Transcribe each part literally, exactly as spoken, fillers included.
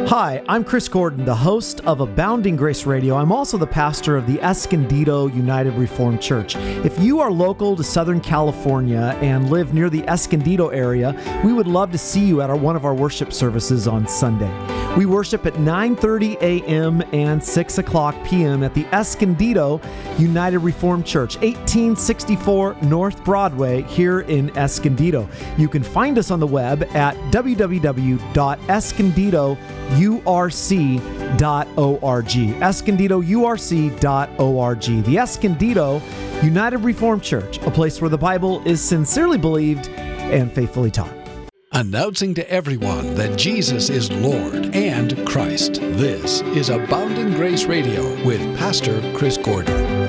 Hi, I'm Chris Gordon, the host of Abounding Grace Radio. I'm also the pastor of the Escondido United Reformed Church. If you are local to Southern California and live near the Escondido area, we would love to see you at our, one of our worship services on Sunday. We worship at nine thirty a.m. and six o'clock p.m. at the Escondido United Reformed Church, eighteen sixty-four North Broadway here in Escondido. You can find us on the web at w w w dot escondido u r c dot org. escondido u r c dot org. The Escondido United Reformed Church, a place where the Bible is sincerely believed and faithfully taught. Announcing to everyone that Jesus is Lord and Christ. This is Abounding Grace Radio with Pastor Chris Gordon.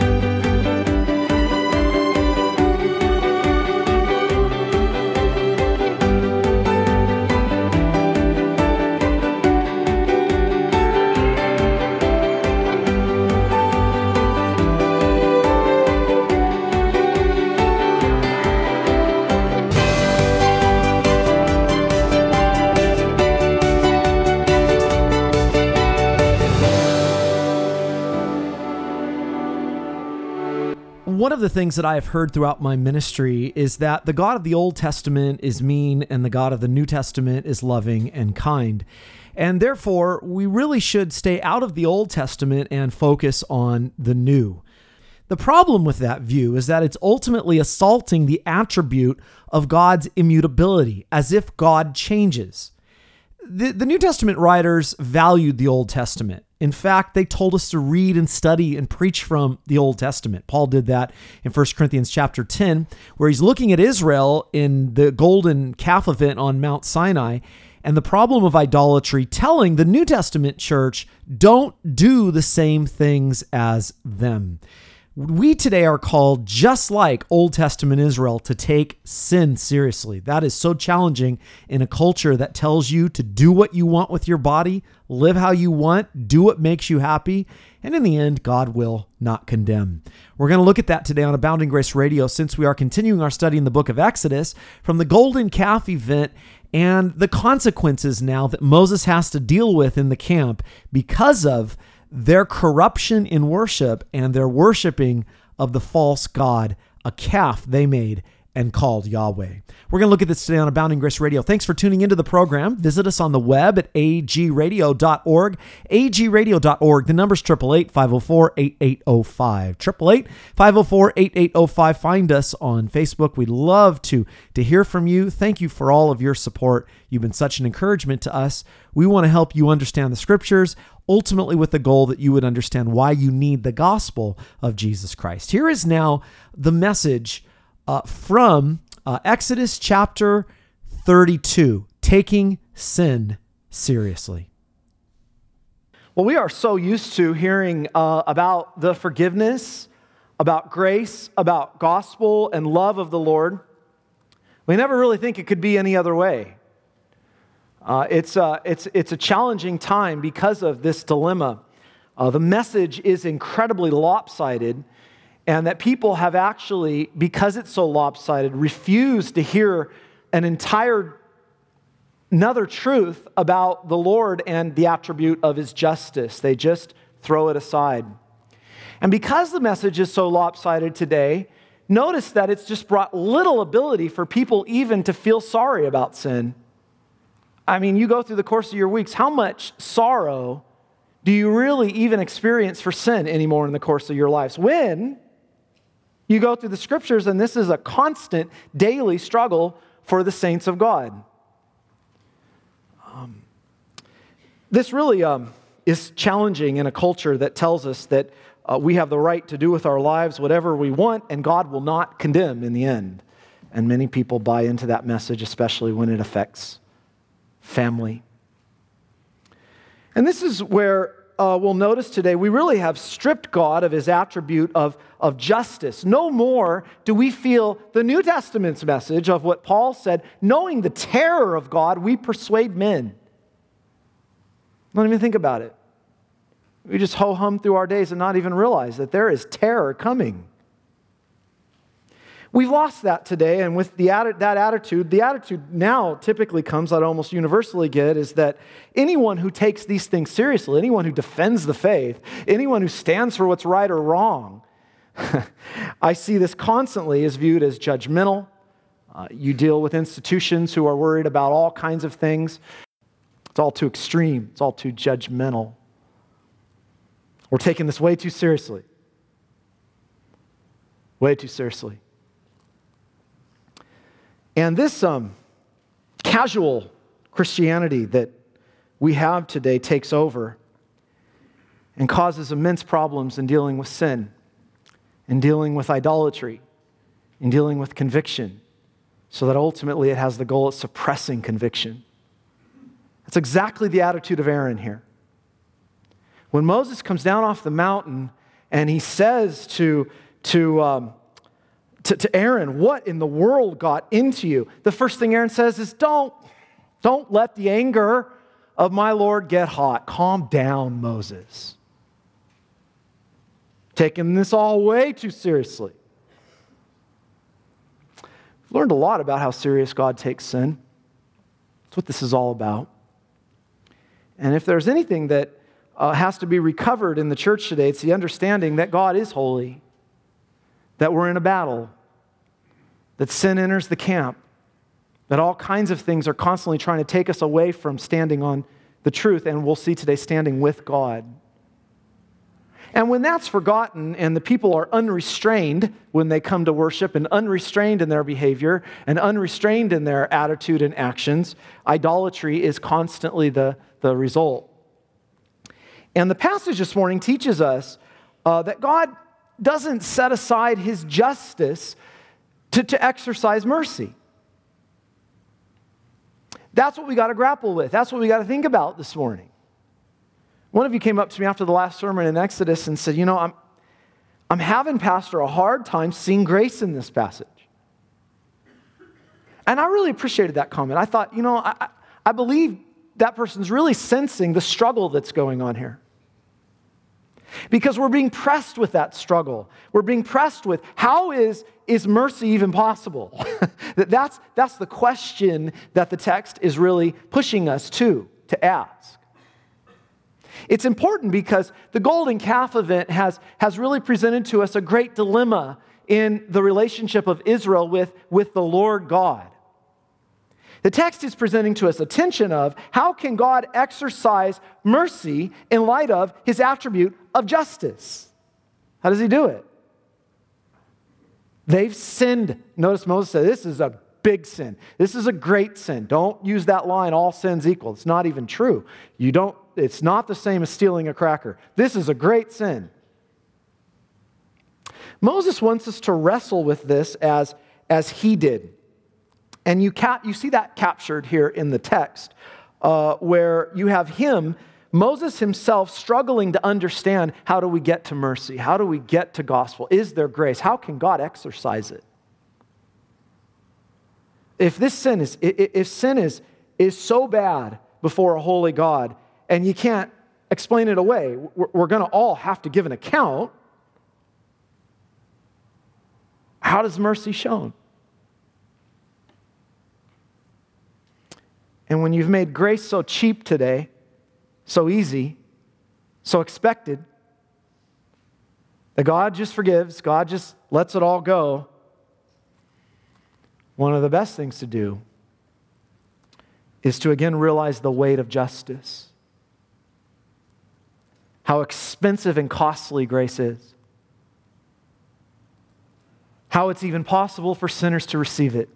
One of the things that I have heard throughout my ministry is that the God of the Old Testament is mean and the God of the New Testament is loving and kind. And therefore, we really should stay out of the Old Testament and focus on the New. The problem with that view is that it's ultimately assaulting the attribute of God's immutability, as if God changes. The, the New Testament writers valued the Old Testament. In fact, they told us to read and study and preach from the Old Testament. Paul did that in First Corinthians chapter ten, where he's looking at Israel in the golden calf event on Mount Sinai and the problem of idolatry, telling the New Testament church, don't do the same things as them. We today are called, just like Old Testament Israel, to take sin seriously. That is so challenging in a culture that tells you to do what you want with your body, live how you want, do what makes you happy, and in the end, God will not condemn. We're going to look at that today on Abounding Grace Radio, since we are continuing our study in the book of Exodus from the Golden Calf event and the consequences now that Moses has to deal with in the camp because of their corruption in worship and their worshiping of the false god, a calf they made and called Yahweh. We're going to look at this today on Abounding Grace Radio. Thanks for tuning into the program. Visit us on the web at a g radio dot org, a g radio dot org. The number's eight eight eight, five oh four, eight eight oh five, eight eight eight, five oh four, eight eight oh five. Find us on Facebook. We'd love to, to hear from you. Thank you for all of your support. You've been such an encouragement to us. We want to help you understand the scriptures, ultimately with the goal that you would understand why you need the gospel of Jesus Christ. Here is now the message uh, from uh, Exodus chapter thirty-two, taking sin seriously. Well, we are so used to hearing uh, about the forgiveness, about grace, about gospel and love of the Lord. We never really think it could be any other way. Uh, it's, uh, it's, it's a challenging time because of this dilemma. Uh, the message is incredibly lopsided, and that people have actually, because it's so lopsided, refused to hear an entire another truth about the Lord and the attribute of His justice. They just throw it aside. And because the message is so lopsided today, notice that it's just brought little ability for people even to feel sorry about sin. I mean, you go through the course of your weeks, how much sorrow do you really even experience for sin anymore in the course of your lives? When you go through the scriptures, and this is a constant daily struggle for the saints of God. Um, this really um, is challenging in a culture that tells us that uh, we have the right to do with our lives whatever we want, and God will not condemn in the end. And many people buy into that message, especially when it affects family. And this is where uh, we'll notice today we really have stripped God of His attribute of, of justice. No more do we feel the New Testament's message of what Paul said, knowing the terror of God, we persuade men. Don't even think about it. We just ho-hum through our days and not even realize that there is terror coming. We've lost that today, and with the atti- that attitude, the attitude now typically comes, that I almost universally get, is that anyone who takes these things seriously, anyone who defends the faith, anyone who stands for what's right or wrong, I see this constantly is viewed as judgmental. Uh, you deal with institutions who are worried about all kinds of things. It's all too extreme. It's all too judgmental. We're taking this way too seriously. Way too seriously. And this um, casual Christianity that we have today takes over and causes immense problems in dealing with sin, in dealing with idolatry, in dealing with conviction, so that ultimately it has the goal of suppressing conviction. That's exactly the attitude of Aaron here. When Moses comes down off the mountain and he says to, to, um, to, to Aaron, what in the world got into you? The first thing Aaron says is, don't, don't let the anger of my Lord get hot. Calm down, Moses. Taking this all way too seriously. We've learned a lot about how serious God takes sin. That's what this is all about. And if there's anything that uh, has to be recovered in the church today, it's the understanding that God is holy, that we're in a battle, that sin enters the camp, that all kinds of things are constantly trying to take us away from standing on the truth, and we'll see today standing with God. And when that's forgotten and the people are unrestrained when they come to worship and unrestrained in their behavior and unrestrained in their attitude and actions, idolatry is constantly the, the result. And the passage this morning teaches us uh, that God doesn't set aside his justice to, to exercise mercy. That's what we got to grapple with. That's what we got to think about this morning. One of you came up to me after the last sermon in Exodus and said, you know, I'm, I'm having, Pastor, a hard time seeing grace in this passage. And I really appreciated that comment. I thought, you know, I, I believe that person's really sensing the struggle that's going on here. Because we're being pressed with that struggle. We're being pressed with, how is, is mercy even possible? that's, that's the question that the text is really pushing us to, to ask. It's important because the golden calf event has, has really presented to us a great dilemma in the relationship of Israel with, with the Lord God. The text is presenting to us a tension of how can God exercise mercy in light of his attribute of justice? How does he do it? They've sinned. Notice Moses said, this is a big sin. This is a great sin. Don't use that line, all sins equal. It's not even true. You don't, it's not the same as stealing a cracker. This is a great sin. Moses wants us to wrestle with this as, as he did. And you, cap, you see that captured here in the text, uh, where you have him, Moses himself, struggling to understand, how do we get to mercy? How do we get to gospel? Is there grace? How can God exercise it? If this sin is, if sin is, is so bad before a holy God, and you can't explain it away, we're going to all have to give an account. How does mercy shown? And when you've made grace so cheap today, so easy, so expected, that God just forgives, God just lets it all go, one of the best things to do is to again realize the weight of justice. How expensive and costly grace is. How it's even possible for sinners to receive it.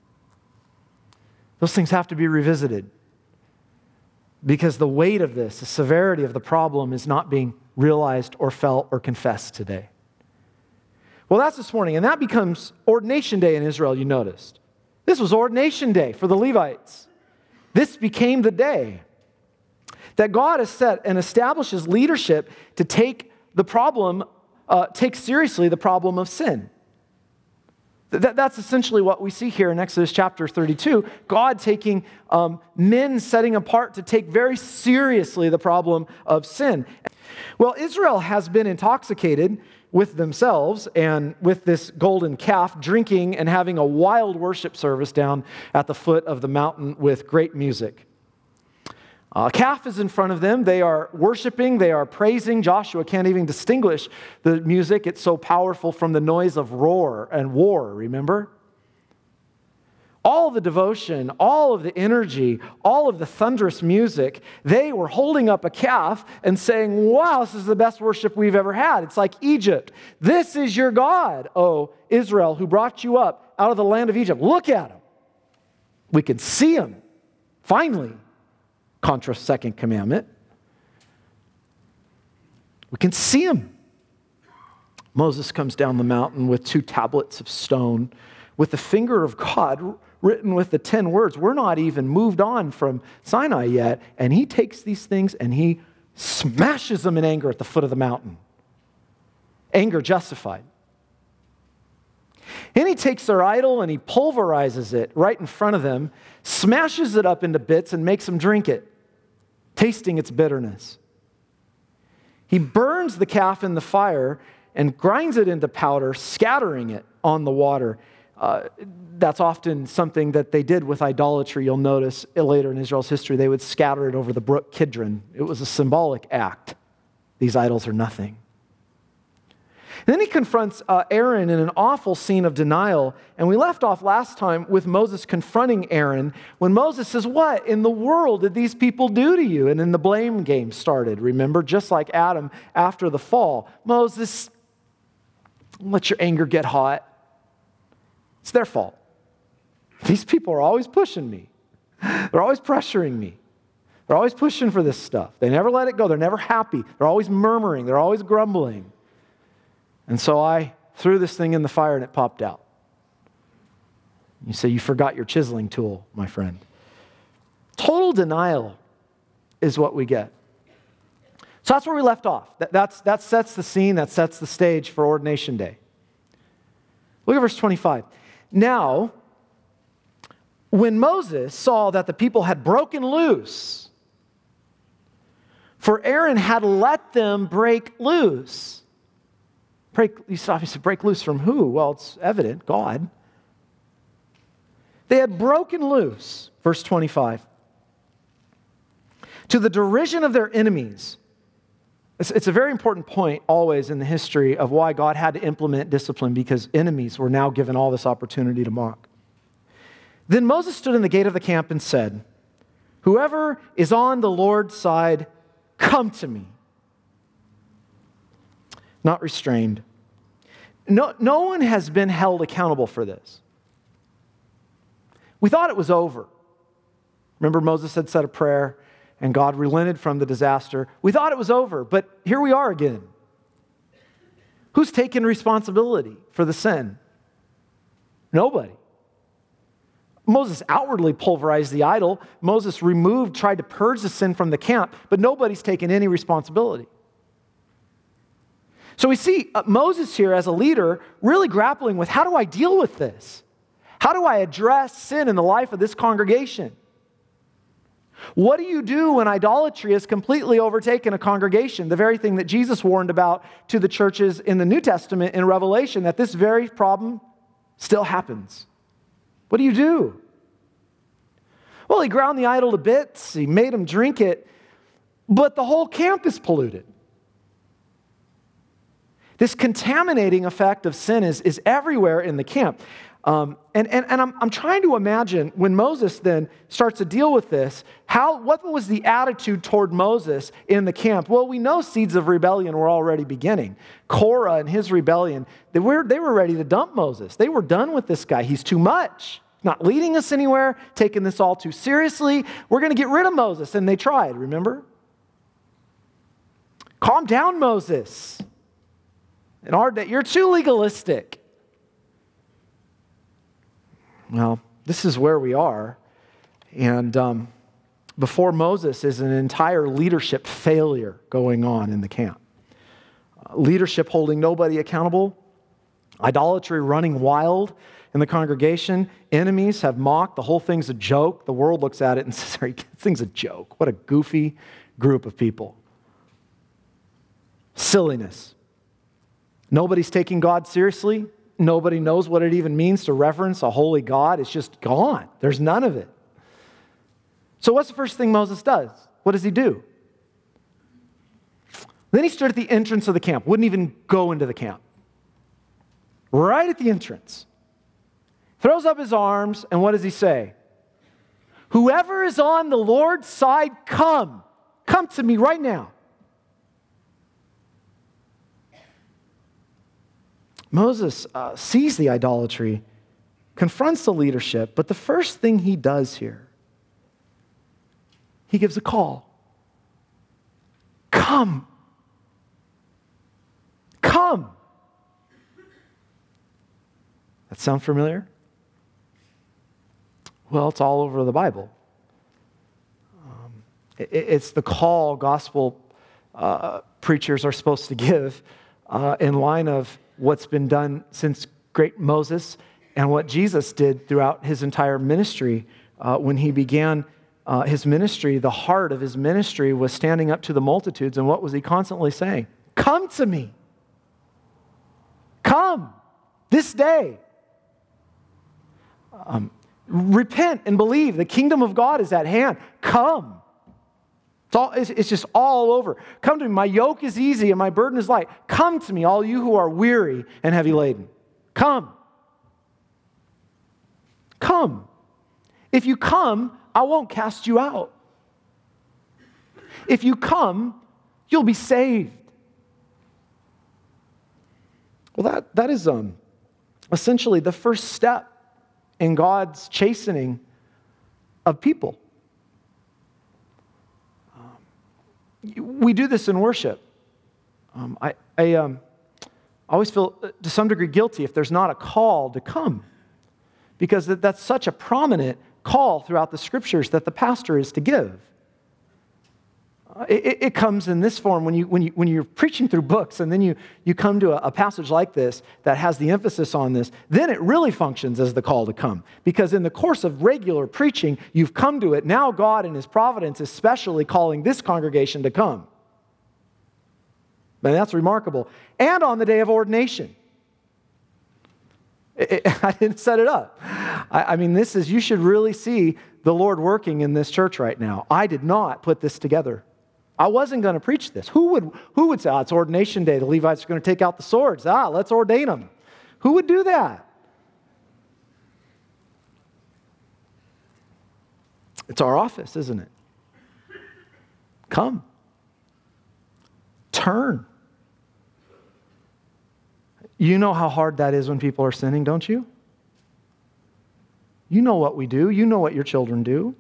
Those things have to be revisited. Because the weight of this, the severity of the problem is not being realized or felt or confessed today. Well, that's this morning, and that becomes ordination day in Israel, you noticed. This was ordination day for the Levites. This became the day that God has set and establishes leadership to take the problem, uh, take seriously the problem of sin. That, that's essentially what we see here in Exodus chapter thirty-two. God taking um, men setting apart to take very seriously the problem of sin. Well, Israel has been intoxicated with themselves and with this golden calf, drinking and having a wild worship service down at the foot of the mountain with great music. A calf is in front of them. They are worshiping. They are praising. Joshua can't even distinguish the music. It's so powerful from the noise of roar and war, remember? All the devotion, all of the energy, all of the thunderous music, they were holding up a calf and saying, wow, this is the best worship we've ever had. It's like Egypt. This is your God, O Israel, who brought you up out of the land of Egypt. Look at him. We can see him. Finally, contra second commandment. We can see him. Moses comes down the mountain with two tablets of stone with the finger of God written with the ten words. We're not even moved on from Sinai yet. And he takes these things and he smashes them in anger at the foot of the mountain. Anger justified. And he takes their idol and he pulverizes it right in front of them, smashes it up into bits and makes them drink it, tasting its bitterness. He burns the calf in the fire and grinds it into powder, scattering it on the water. Uh, that's often something that they did with idolatry. You'll notice later in Israel's history, they would scatter it over the brook Kidron. It was a symbolic act. These idols are nothing. And then he confronts uh, Aaron in an awful scene of denial. And we left off last time with Moses confronting Aaron when Moses says, what in the world did these people do to you? And then the blame game started, remember? Just like Adam after the fall. Moses, let your anger get hot. It's their fault. These people are always pushing me. They're always pressuring me. They're always pushing for this stuff. They never let it go. They're never happy. They're always murmuring. They're always grumbling. And so I threw this thing in the fire and it popped out. You say, you forgot your chiseling tool, my friend. Total denial is what we get. So that's where we left off. That, that's, that sets the scene. That sets the stage for Ordination Day. Look at verse twenty-five. Now, when Moses saw that the people had broken loose, for Aaron had let them break loose. Break, you obviously break loose from who? Well, it's evident, God. They had broken loose, verse twenty-five, to the derision of their enemies. It's, it's a very important point always in the history of why God had to implement discipline, because enemies were now given all this opportunity to mock. Then Moses stood in the gate of the camp and said, whoever is on the Lord's side, come to me. Not restrained. No, no one has been held accountable for this. We thought it was over. Remember, Moses had said a prayer and God relented from the disaster. We thought it was over, but here we are again. Who's taking responsibility for the sin? Nobody. Moses outwardly pulverized the idol. Moses removed, tried to purge the sin from the camp, but nobody's taken any responsibility. So we see uh, Moses here as a leader really grappling with, how do I deal with this? How do I address sin in the life of this congregation? What do you do when idolatry has completely overtaken a congregation? The very thing that Jesus warned about to the churches in the New Testament in Revelation, that this very problem still happens. What do you do? Well, he ground the idol to bits. He made them drink it. But the whole camp is polluted. This contaminating effect of sin is, is everywhere in the camp. Um, and and, and I'm, I'm trying to imagine when Moses then starts to deal with this, how what was the attitude toward Moses in the camp? Well, we know seeds of rebellion were already beginning. Korah and his rebellion, they were, they were ready to dump Moses. They were done with this guy. He's too much. Not leading us anywhere, taking this all too seriously. We're going to get rid of Moses. And they tried, remember? Calm down, Moses. In our day, you're too legalistic. Well, this is where we are. And um, before Moses is an entire leadership failure going on in the camp. Uh, leadership holding nobody accountable. Idolatry running wild in the congregation. Enemies have mocked. The whole thing's a joke. The world looks at it and says, this thing's a joke. What a goofy group of people. Silliness. Nobody's taking God seriously. Nobody knows what it even means to reverence a holy God. It's just gone. There's none of it. So what's the first thing Moses does? What does he do? Then he stood at the entrance of the camp. Wouldn't even go into the camp. Right at the entrance. Throws up his arms, and what does he say? Whoever is on the Lord's side, come. Come to me right now. Moses uh, sees the idolatry, confronts the leadership, but the first thing he does here, he gives a call. Come. Come. That sound familiar? Well, it's all over the Bible. Um, it, it's the call gospel uh, preachers are supposed to give uh, in line of what's been done since great Moses and what Jesus did throughout his entire ministry. Uh, when he began uh, his ministry, the heart of his ministry was standing up to the multitudes. And what was he constantly saying? Come to me. Come this day. Um, repent and believe. The kingdom of God is at hand. Come. It's, all, it's, it's just all over. Come to me. My yoke is easy and my burden is light. Come to me, all you who are weary and heavy laden. Come. Come. If you come, I won't cast you out. If you come, you'll be saved. Well, that, that is um, essentially the first step in God's chastening of people. We do this in worship. Um, I, I um, always feel to some degree guilty if there's not a call to come, because that, that's such a prominent call throughout the scriptures that the pastor is to give. Uh, it, it comes in this form when you when you when you're preaching through books, and then you you come to a, a passage like this that has the emphasis on this. Then it really functions as the call to come, because in the course of regular preaching, you've come to it. Now God in His providence is specially calling this congregation to come. And that's remarkable. And on the day of ordination. It, it, I didn't set it up. I, I mean, this is, you should really see the Lord working in this church right now. I did not put this together. I wasn't going to preach this. Who would, who would say, oh, it's ordination day. The Levites are going to take out the swords. Ah, let's ordain them. Who would do that? It's our office, isn't it? Come. Turn. You know how hard that is when people are sinning, don't you? You know what we do. You know what your children do.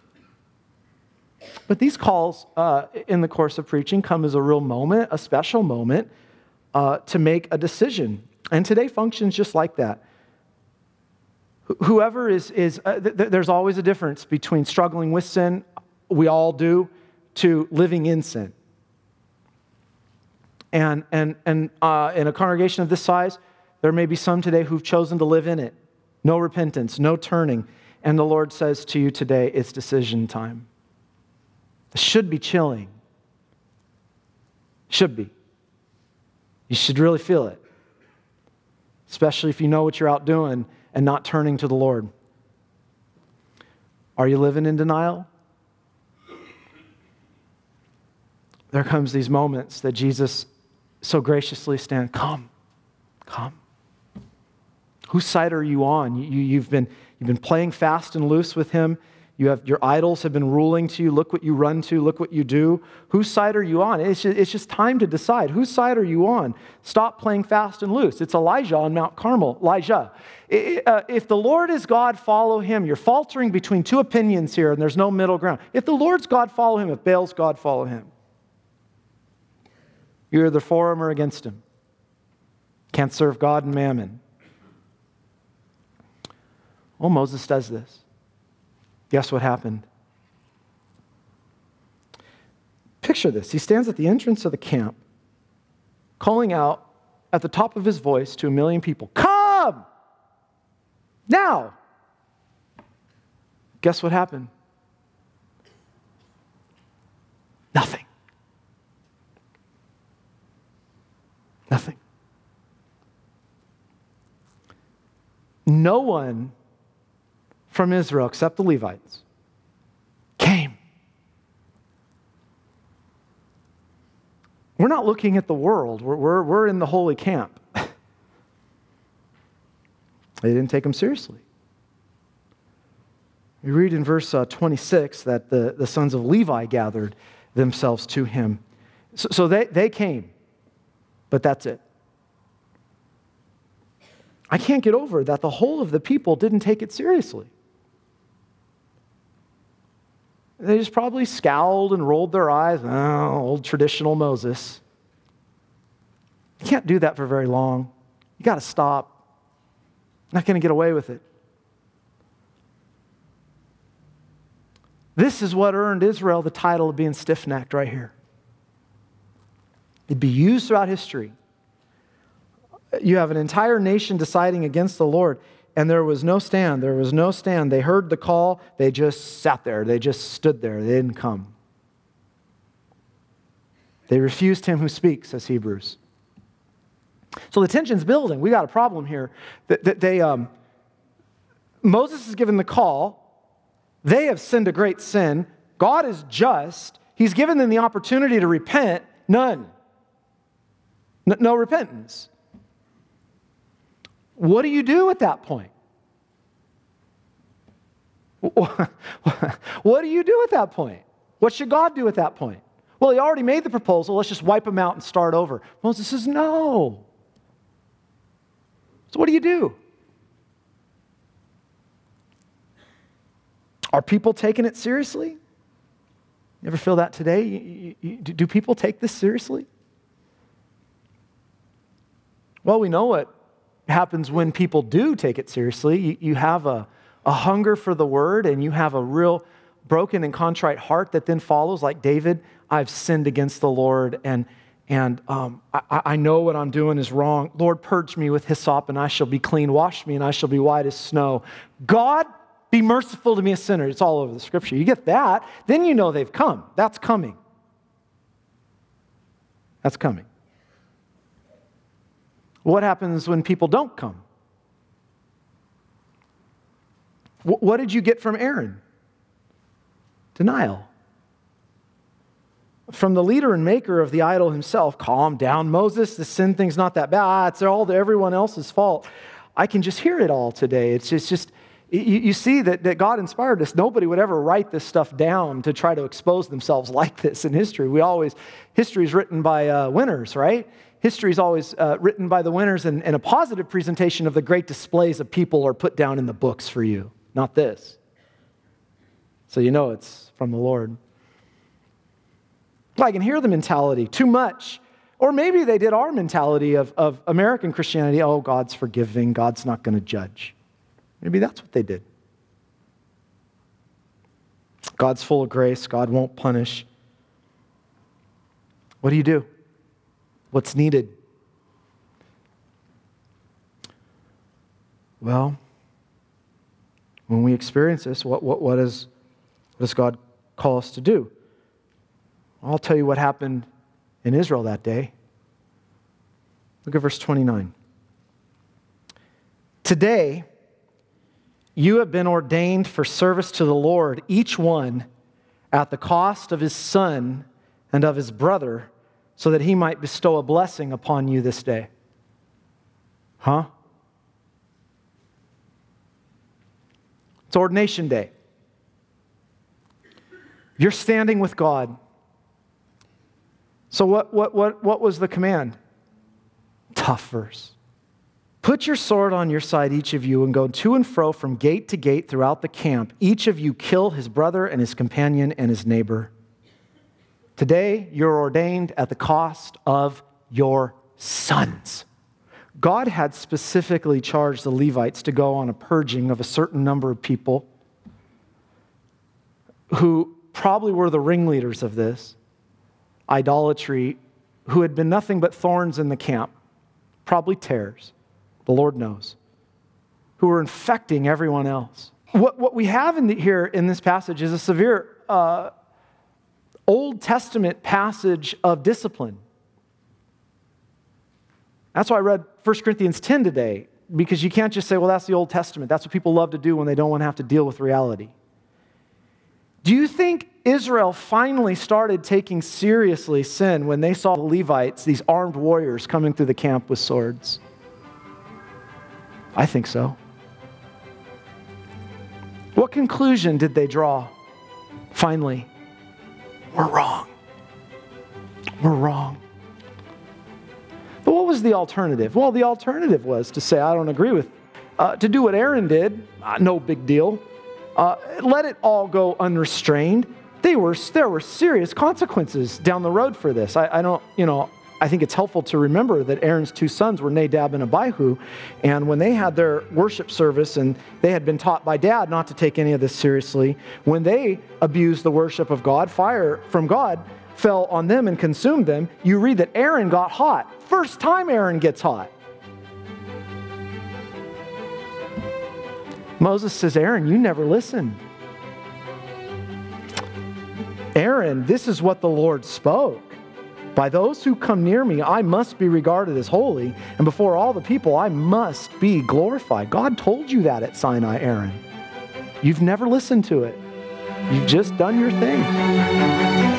But these calls uh, in the course of preaching come as a real moment, a special moment, uh, to make a decision. And today functions just like that. Wh- whoever is, is uh, th- th- there's always a difference between struggling with sin, we all do, to living in sin. And and and uh, in a congregation of this size, there may be some today who've chosen to live in it. No repentance, no turning. And the Lord says to you today, it's decision time. It should be chilling. Should be. You should really feel it. Especially if you know what you're out doing and not turning to the Lord. Are you living in denial? There comes these moments that Jesus so graciously stands, come, come. Whose side are you on? You, you, you've been, you've been playing fast and loose with Him. You have, your idols have been ruling to you. Look what you run to. Look what you do. Whose side are you on? It's just, it's just time to decide. Whose side are you on? Stop playing fast and loose. It's Elijah on Mount Carmel. Elijah. It, uh, if the Lord is God, follow Him. You're faltering between two opinions here, and there's no middle ground. If the Lord's God, follow Him. If Baal's God, follow Him. You're either for Him or against Him. Can't serve God and mammon. Well, Moses does this. Guess what happened? Picture this. He stands at the entrance of the camp, calling out at the top of his voice to a million people, come! Now! Guess what happened? Nothing. Nothing. No one from Israel, except the Levites, came. We're not looking at the world. We're, we're, we're in the holy camp. They didn't take him seriously. We read in verse uh, twenty-six that the, the sons of Levi gathered themselves to him. So, so they, they came, but that's it. I can't get over that the whole of the people didn't take it seriously. They just probably scowled and rolled their eyes. Oh, old traditional Moses. You can't do that for very long. You got to stop. Not going to get away with it. This is what earned Israel the title of being stiff-necked right here. It'd be used throughout history. You have an entire nation deciding against the Lord, and there was no stand. There was no stand. They heard the call. They just sat there. They just stood there. They didn't come. They refused him who speaks, says Hebrews. So the tension's building. We got a problem here. That, that they, um, Moses is given the call. They have sinned a great sin. God is just. He's given them the opportunity to repent. None. No, no repentance. What do you do at that point? What do you do at that point? What should God do at that point? Well, he already made the proposal. Let's just wipe him out and start over. Moses says, no. So what do you do? Are people taking it seriously? You ever feel that today? You, you, do people take this seriously? Well, we know what happens when people do take it seriously. You, you have a, a hunger for the word, and you have a real broken and contrite heart that then follows, like David. I've sinned against the Lord, and, and um, I, I know what I'm doing is wrong. Lord, purge me with hyssop, and I shall be clean. Wash me, and I shall be white as snow. God, be merciful to me, a sinner. It's all over the scripture. You get that, then you know they've come. That's coming. That's coming. What happens when people don't come? What did you get from Aaron? Denial. From the leader and maker of the idol himself, calm down, Moses, the sin thing's not that bad. Ah, it's all everyone else's fault. I can just hear it all today. It's just, just you, you see that, that God inspired us. Nobody would ever write this stuff down to try to expose themselves like this in history. We always, history is written by uh, winners, right? History is always uh, written by the winners, and, and a positive presentation of the great displays of people are put down in the books for you, not this. So you know it's from the Lord. I can hear the mentality, too much. Or maybe they did our mentality of, of American Christianity. Oh, God's forgiving. God's not going to judge. Maybe that's what they did. God's full of grace. God won't punish. What do you do? What's needed? Well, when we experience this, what, what, what, is, what does God call us to do? I'll tell you what happened in Israel that day. Look at verse twenty-nine. Today, you have been ordained for service to the Lord, each one at the cost of his son and of his brother, so that he might bestow a blessing upon you this day. Huh? It's ordination day. You're standing with God. So what, what, what, what was the command? Tough verse. Put your sword on your side, each of you, and go to and fro from gate to gate throughout the camp. Each of you kill his brother and his companion and his neighbor. Today, you're ordained at the cost of your sons. God had specifically charged the Levites to go on a purging of a certain number of people who probably were the ringleaders of this idolatry, who had been nothing but thorns in the camp, probably tares, the Lord knows, who were infecting everyone else. What, what we have in the, here in this passage is a severe uh, Old Testament passage of discipline. That's why I read First Corinthians ten today, because you can't just say, well, that's the Old Testament. That's what people love to do when they don't want to have to deal with reality. Do you think Israel finally started taking seriously sin when they saw the Levites, these armed warriors, coming through the camp with swords? I think so. What conclusion did they draw? Finally, we're wrong. We're wrong. But what was the alternative? Well, the alternative was to say, I don't agree with, uh, to do what Aaron did, uh, no big deal. Uh, let it all go unrestrained. They were, there were serious consequences down the road for this. I, I don't, you know, I think it's helpful to remember that Aaron's two sons were Nadab and Abihu, and when they had their worship service and they had been taught by dad not to take any of this seriously, when they abused the worship of God, fire from God fell on them and consumed them. You read that Aaron got hot. First time Aaron gets hot. Moses says, Aaron, you never listened. Aaron, this is what the Lord spoke. By those who come near me, I must be regarded as holy, and before all the people, I must be glorified. God told you that at Sinai, Aaron. You've never listened to it. You've just done your thing.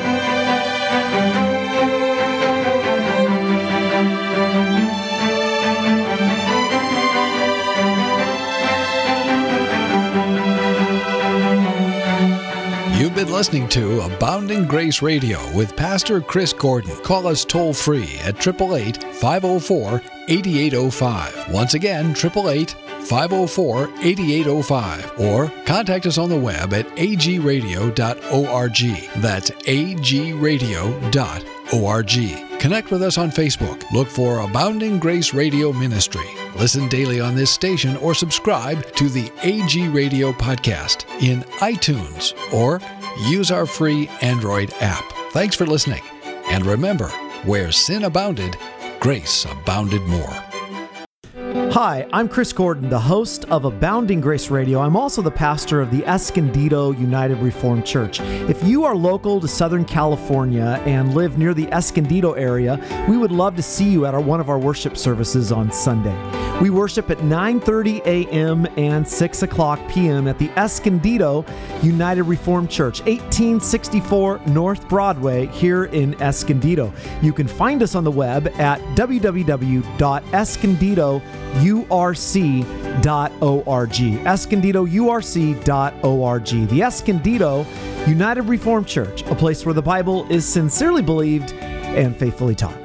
You've been listening to Abounding Grace Radio with Pastor Chris Gordon. Call us toll free at eight eight eight, five oh four, eight eight oh five. Once again, eight eight eight, five oh four, eight eight oh five. Or contact us on the web at a g radio dot org. That's a g radio dot org. Connect with us on Facebook. Look for Abounding Grace Radio Ministry. Listen daily on this station or subscribe to the A G Radio podcast in iTunes or use our free Android app. Thanks for listening. And remember, where sin abounded, grace abounded more. Hi, I'm Chris Gordon, the host of Abounding Grace Radio. I'm also the pastor of the Escondido United Reformed Church. If you are local to Southern California and live near the Escondido area, we would love to see you at our, one of our worship services on Sunday. We worship at nine thirty a.m. and six o'clock p.m. at the Escondido United Reformed Church, eighteen sixty-four North Broadway here in Escondido. You can find us on the web at w w w dot escondido u r c dot org. escondido u r c dot org. The Escondido United Reformed Church, a place where the Bible is sincerely believed and faithfully taught.